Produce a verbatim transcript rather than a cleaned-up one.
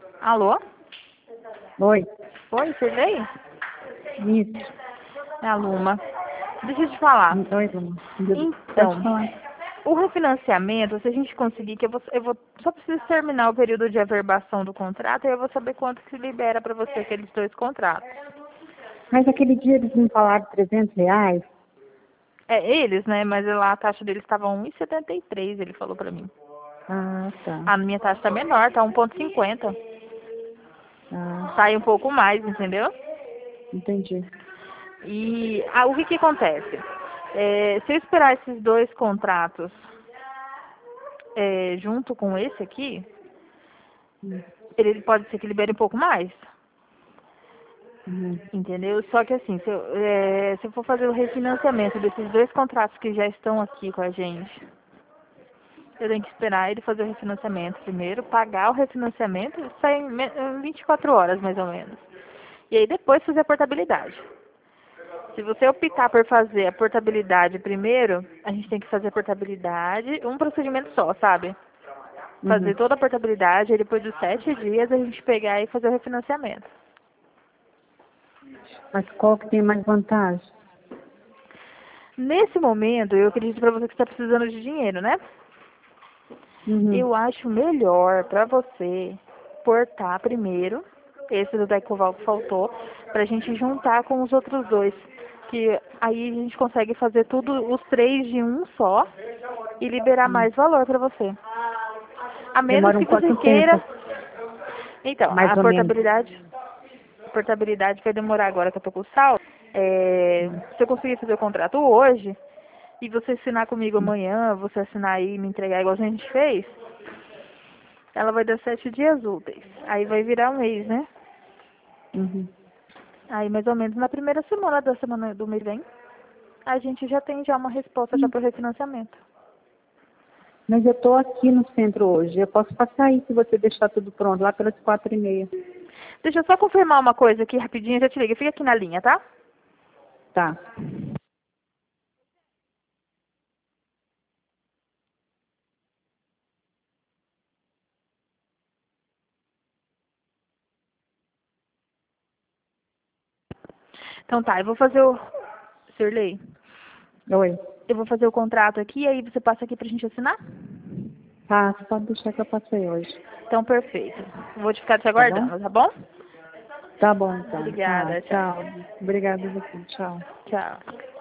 Alô? Oi, Oi, Sirlei? isso. É a Luma. Deixa eu te falar. Oi, Luma. Pode Então, falar. o refinanciamento, se a gente conseguir, que eu vou, eu vou só preciso terminar o período de averbação do contrato e eu vou saber quanto que libera para você aqueles dois contratos. Mas aquele dia eles me falaram trezentos reais. É eles, né? Mas lá a taxa deles estava um e setenta e três, ele falou pra mim. Ah, tá. A minha taxa tá menor, tá um ponto cinquenta. Ah, Sai um pouco mais, entendeu? entendi. E ah, o que que acontece? É, se eu esperar esses dois contratos é, junto com esse aqui, Hum, ele pode ser que libere um pouco mais, hum, entendeu? Só que assim, se eu, é, se eu for fazer o refinanciamento desses dois contratos que já estão aqui com a gente, eu tenho que esperar ele fazer o refinanciamento primeiro, pagar o refinanciamento e sair em me- em vinte e quatro horas mais ou menos. E aí depois fazer a portabilidade. Se você optar por fazer a portabilidade primeiro, a gente tem que fazer a portabilidade, um procedimento só, sabe? uhum. Fazer toda a portabilidade, e depois dos sete dias a gente pegar e fazer o refinanciamento. Mas qual que tem mais vantagem? Nesse momento, eu acredito pra você que está precisando de dinheiro, né? Uhum. Eu acho melhor pra você portar primeiro, esse do Decoval que faltou, pra gente juntar com os outros dois. Que aí a gente consegue fazer tudo, os três de um só, e liberar Hum. mais valor pra você. A menos Demora um que você quanto queira. tempo? Então, Mais a ou menos. portabilidade, a portabilidade vai demorar agora que eu tô com o sal. É, Hum, se eu conseguir fazer o contrato hoje, e você assinar comigo hum, amanhã, você assinar aí e me entregar igual a gente fez, ela vai dar sete dias úteis. Aí vai virar um mês, né? uhum. Aí mais ou menos na primeira semana da semana do mês vem, a gente já tem já uma resposta já Hum. pro refinanciamento. Mas eu tô aqui no centro hoje. Eu posso passar aí se você deixar tudo pronto, lá pelas quatro e meia. Deixa eu só confirmar uma coisa aqui rapidinho, já te ligo. Fica aqui na linha, tá? Tá. Então tá, eu vou fazer o. Sirley, Oi. eu vou fazer o contrato aqui e aí você passa aqui pra gente assinar? Tá, pode deixar que eu passei hoje. Então perfeito. Vou te ficar te Tá bom? aguardando, tá bom? Tá bom, então. Tá. Obrigada, tchau. Tchau. Obrigada a você. Tchau. Tchau.